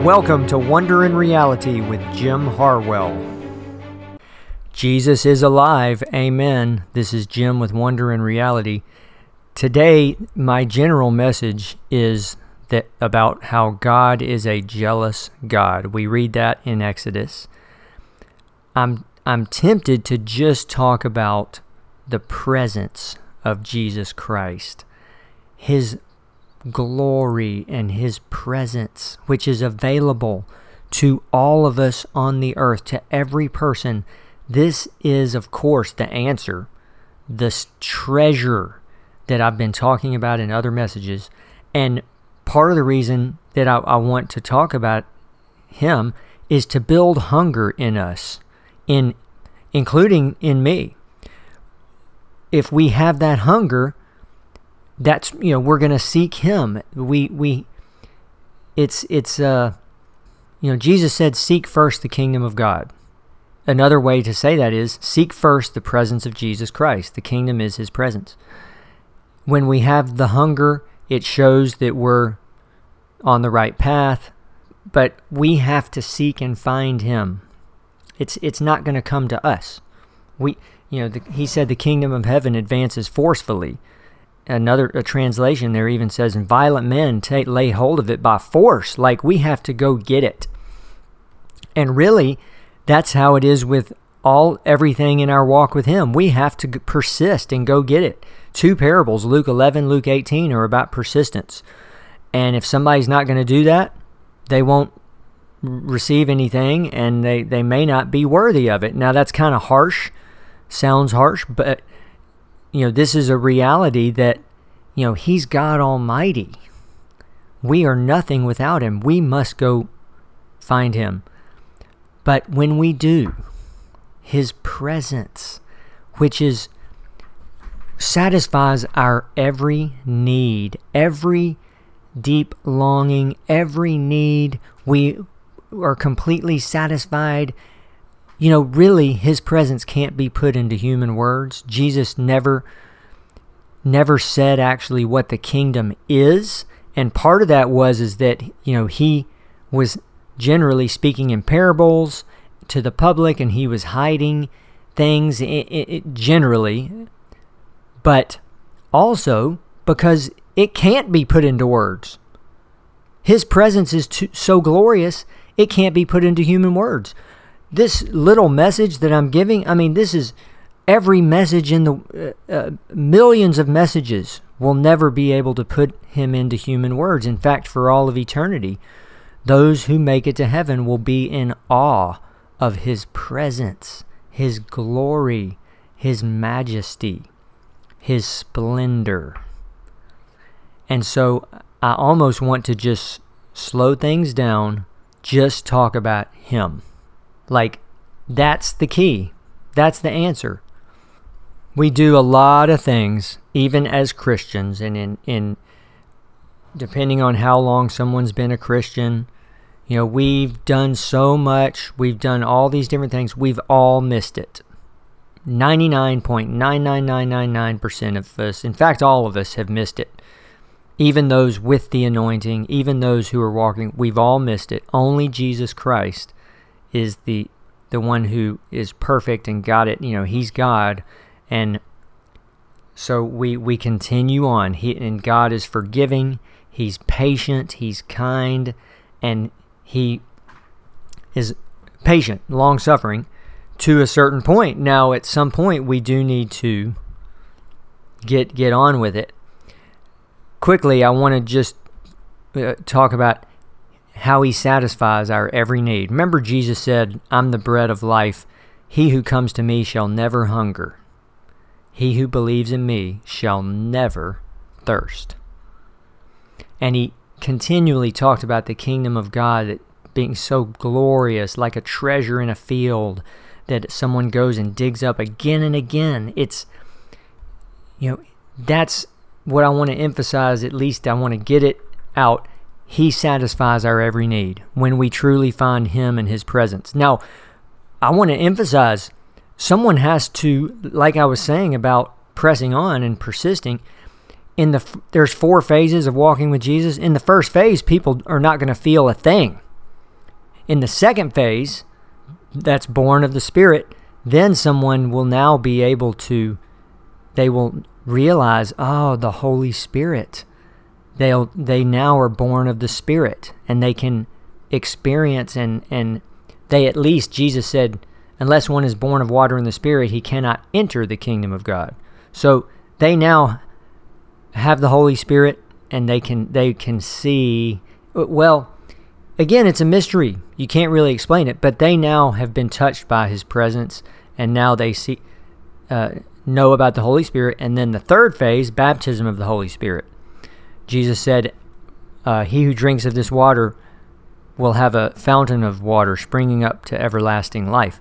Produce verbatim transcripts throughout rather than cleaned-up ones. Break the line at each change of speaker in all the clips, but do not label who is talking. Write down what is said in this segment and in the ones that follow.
Welcome to Wonder in Reality with Jim Harwell. Jesus is alive, amen. This is Jim with Wonder in Reality. Today, my general message is that about how God is a jealous God. We read that in Exodus. I'm I'm tempted to just talk about the presence of Jesus Christ, His glory and His presence, which is available to all of us on the earth, to every person. This is, of course, the answer, this treasure that I've been talking about in other messages. And part of the reason that I, I want to talk about Him is to build hunger in us, in including in me. If we have that hunger, that's, you know, we're going to seek Him. We, we, it's, it's, uh, you know, Jesus said, seek first the kingdom of God. Another way to say that is, seek first the presence of Jesus Christ. The kingdom is His presence. When we have the hunger, it shows that we're on the right path, but we have to seek and find Him. It's, it's not going to come to us. We, you know, the, He said the kingdom of heaven advances forcefully. Another a translation there even says, and violent men take lay hold of it by force, like we have to go get it. And really, that's how it is with all everything in our walk with Him. We have to persist and go get it. Two parables, Luke eleven, Luke eighteen, are about persistence. And if somebody's not going to do that, they won't receive anything, and they, they may not be worthy of it. Now, that's kind of harsh, sounds harsh, but you know, this is a reality that, you know, He's God Almighty. We are nothing without Him. We must go find Him. But when we do, His presence, which is satisfies our every need, every deep longing, every need, we are completely satisfied. You know, really, His presence can't be put into human words. Jesus never, never said actually what the kingdom is. And part of that was is that, you know, He was generally speaking in parables to the public, and He was hiding things it, it, generally, but also because it can't be put into words. His presence is too, so glorious, it can't be put into human words. This little message that I'm giving, I mean, this is every message in the uh, uh, millions of messages will never be able to put Him into human words. In fact, for all of eternity, those who make it to heaven will be in awe of His presence, His glory, His majesty, His splendor. And so I almost want to just slow things down, just talk about Him. Like, that's the key. That's the answer. We do a lot of things, even as Christians, and in, in depending on how long someone's been a Christian, you know, we've done so much. We've done all these different things. We've all missed it. ninety-nine point nine nine nine nine nine percent of us, in fact, all of us have missed it. Even those with the anointing, even those who are walking, we've all missed it. Only Jesus Christ is the the one who is perfect and got it. You know, He's God. And so we we continue on. He and God is forgiving. He's patient. He's kind. And He is patient, long-suffering to a certain point. Now, at some point, we do need to get get on with it. Quickly, I want to just uh, talk about how He satisfies our every need. Remember, Jesus said, I'm the bread of life. He who comes to me shall never hunger. He who believes in me shall never thirst. And He continually talked about the kingdom of God being so glorious, like a treasure in a field that someone goes and digs up again and again. It's, you know, that's what I want to emphasize. At least I want to get it out. He satisfies our every need when we truly find Him and His presence. Now, I want to emphasize, someone has to, like I was saying about pressing on and persisting, in the there's four phases of walking with Jesus. In the first phase, people are not going to feel a thing. in the second phase, that's born of the Spirit, then someone will now be able to, they will realize, oh, the Holy Spirit. They'll, they now are born of the Spirit, and they can experience, and, and they at least, Jesus said, unless one is born of water and the Spirit, he cannot enter the kingdom of God. So they now have the Holy Spirit, and they can they can see, well, again, it's a mystery. You can't really explain it, but they now have been touched by his presence, and now they see, uh, know about the Holy Spirit. And then the third phase, baptism of the Holy Spirit. Jesus said, uh, he who drinks of this water will have a fountain of water springing up to everlasting life.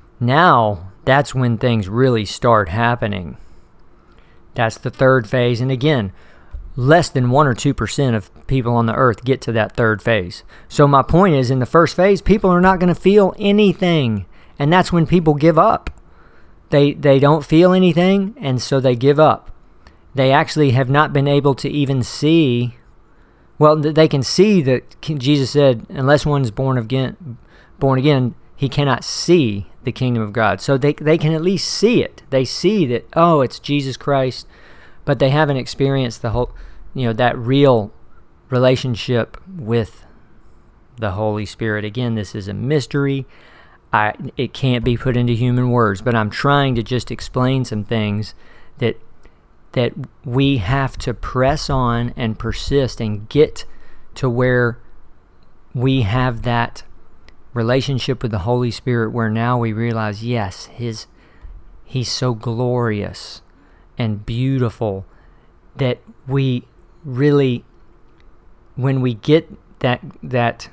Now, that's when things really start happening. That's the third phase. And again, less than one or two percent of people on the earth get to that third phase. So my point is, in the first phase, people are not going to feel anything. And that's when people give up. They, they don't feel anything, and so they give up. They actually have not been able to even see. Well, they can see that Jesus said, unless one is born again, born again, he cannot see the kingdom of God. So they they can at least see it. They see that, oh, it's Jesus Christ, but they haven't experienced the whole, you know, that real relationship with the Holy Spirit. Again, this is a mystery. I it can't be put into human words, but I'm trying to just explain some things that that we have to press on and persist and get to where we have that relationship with the Holy Spirit, where now we realize, yes, his he's so glorious and beautiful that we really, when we get that that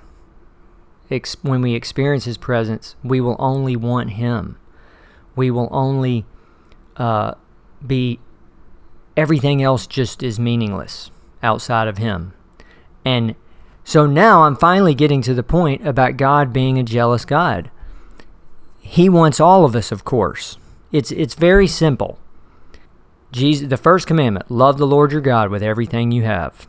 ex, when we experience his presence, we will only want him. We will only uh, be, everything else just is meaningless outside of him. And so now I'm finally getting to the point about God being a jealous God. He wants all of us, of course. It's it's very simple. Jesus, the first commandment, love the Lord your God with everything you have.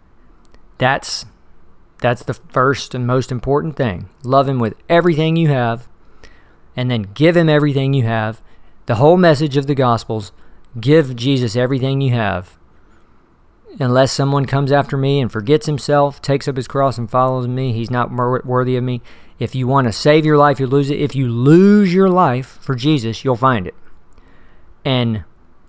That's that's the first and most important thing. Love him with everything you have, and then give him everything you have. The whole message of the Gospels, give Jesus everything you have. Unless someone comes after me and forgets himself, takes up his cross and follows me, he's not worthy of me. If you want to save your life, you'll lose it. If you lose your life for Jesus, you'll find it. And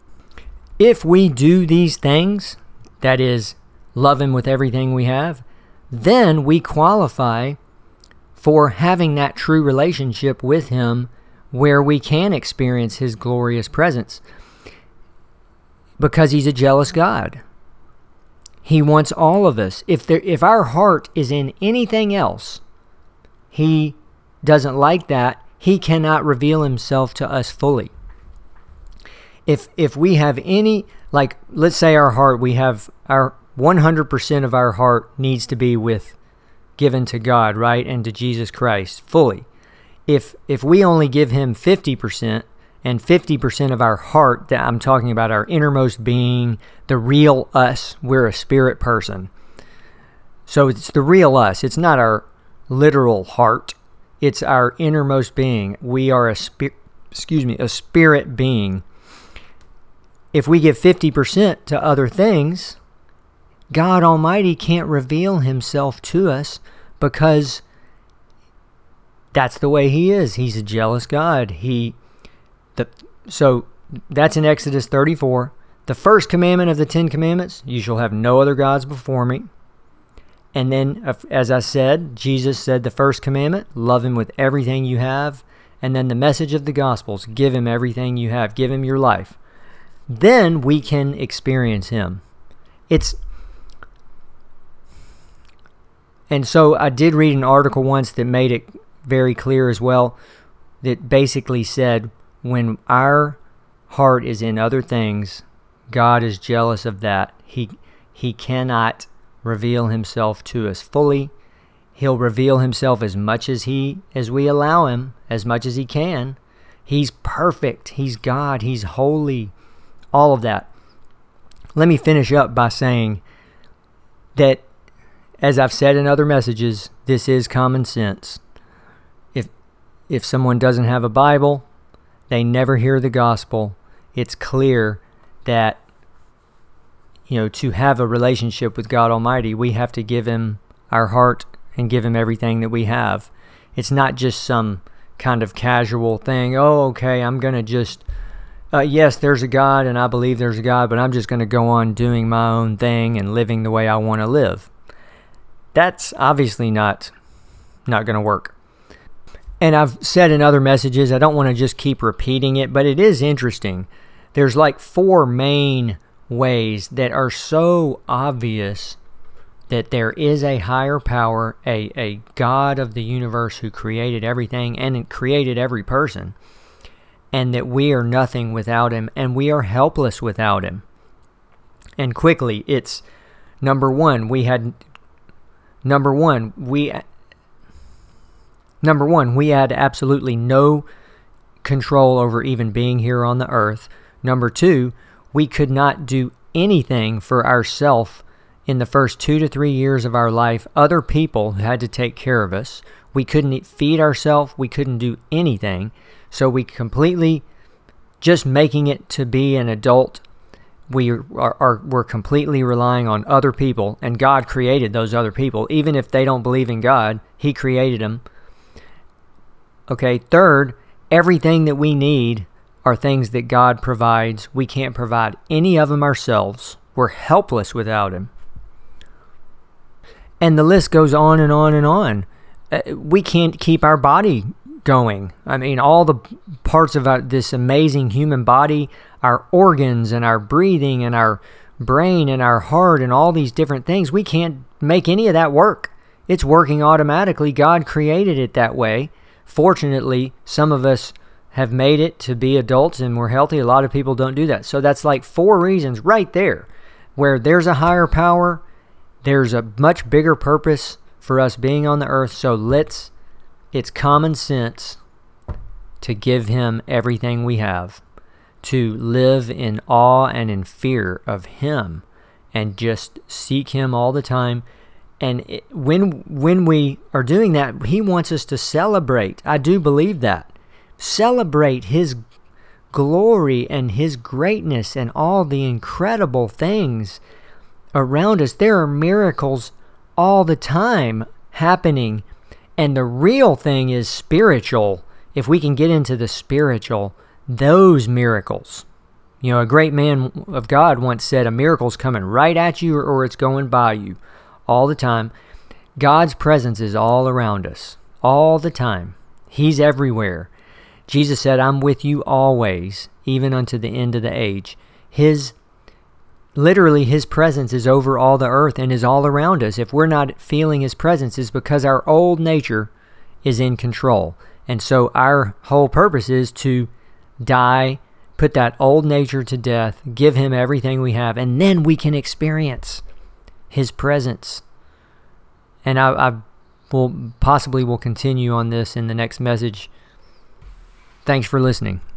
if we do these things, that is, love him with everything we have, then we qualify for having that true relationship with him where we can experience his glorious presence, because he's a jealous God. He wants all of us. If there, if our heart is in anything else, he doesn't like that. He cannot reveal himself to us fully. If if we have any, like, let's say our heart, we have our one hundred percent of our heart needs to be with, given to God, right, and to Jesus Christ fully. If if we only give him fifty percent, and fifty percent of our heart, that I'm talking about our innermost being, the real us, we're a spirit person. So it's the real us. It's not our literal heart. It's our innermost being. We are a spirit, excuse me, a spirit being. If we give fifty percent to other things, God Almighty can't reveal himself to us, because that's the way he is. He's a jealous God. He The, so that's in Exodus thirty-four. The first commandment of the Ten Commandments, you shall have no other gods before me. And then, as I said, Jesus said the first commandment, love him with everything you have. And then the message of the Gospels, give him everything you have. Give him your life. Then we can experience him. It's, and so I did read an article once that made it very clear as well, that basically said, when our heart is in other things, God is jealous of that. He he cannot reveal himself to us fully. He'll reveal himself as much as he as we allow him, as much as he can. He's perfect. He's God. He's holy. All of that. Let me finish up by saying that, as I've said in other messages, this is common sense. if someone doesn't have a Bible, they never hear the gospel. It's clear that, you know, to have a relationship with God Almighty, we have to give him our heart and give him everything that we have. It's not just some kind of casual thing. Oh, okay, I'm going to just, uh, yes, there's a God and I believe there's a God, but I'm just going to go on doing my own thing and living the way I want to live. That's obviously not, not going to work. And I've said in other messages, I don't want to just keep repeating it, but it is interesting. There's like four main ways that are so obvious that there is a higher power, a, a God of the universe who created everything and created every person, and that we are nothing without him, and we are helpless without him. And quickly, it's number one, we had, number one, we... Number one, we had absolutely no control over even being here on the earth. Number two, we could not do anything for ourselves in the first two to three years of our life. Other people had to take care of us. We couldn't feed ourselves. We couldn't do anything. So we completely, just making it to be an adult, we are, are we're completely relying on other people. And God created those other people. Even if they don't believe in God, he created them. Okay, third, everything that we need are things that God provides. We can't provide any of them ourselves. We're helpless without him. And the list goes on and on and on. Uh, we can't keep our body going. I mean, all the parts of our, this amazing human body, our organs and our breathing and our brain and our heart and all these different things, we can't make any of that work. It's working automatically. God created it that way. Fortunately, some of us have made it to be adults and we're healthy. A lot of people don't do that. So that's like four reasons right there where there's a higher power. There's a much bigger purpose for us being on the earth. So let's, it's common sense to give him everything we have, to live in awe and in fear of him and just seek him all the time. And it, when when we are doing that, he wants us to celebrate. I do believe that. Celebrate his glory and his greatness and all the incredible things around us. There are miracles all the time happening. And the real thing is spiritual. If we can get into the spiritual, those miracles. You know, a great man of God once said, a miracle's coming right at you or it's going by you. All the time. God's presence is all around us. All the time. He's everywhere. Jesus said, I'm with you always, even unto the end of the age. His, literally, his presence is over all the earth and is all around us. If we're not feeling his presence, it's because our old nature is in control. And so our whole purpose is to die, put that old nature to death, give him everything we have, and then we can experience his presence. And I, I will possibly will continue on this in the next message. Thanks for listening.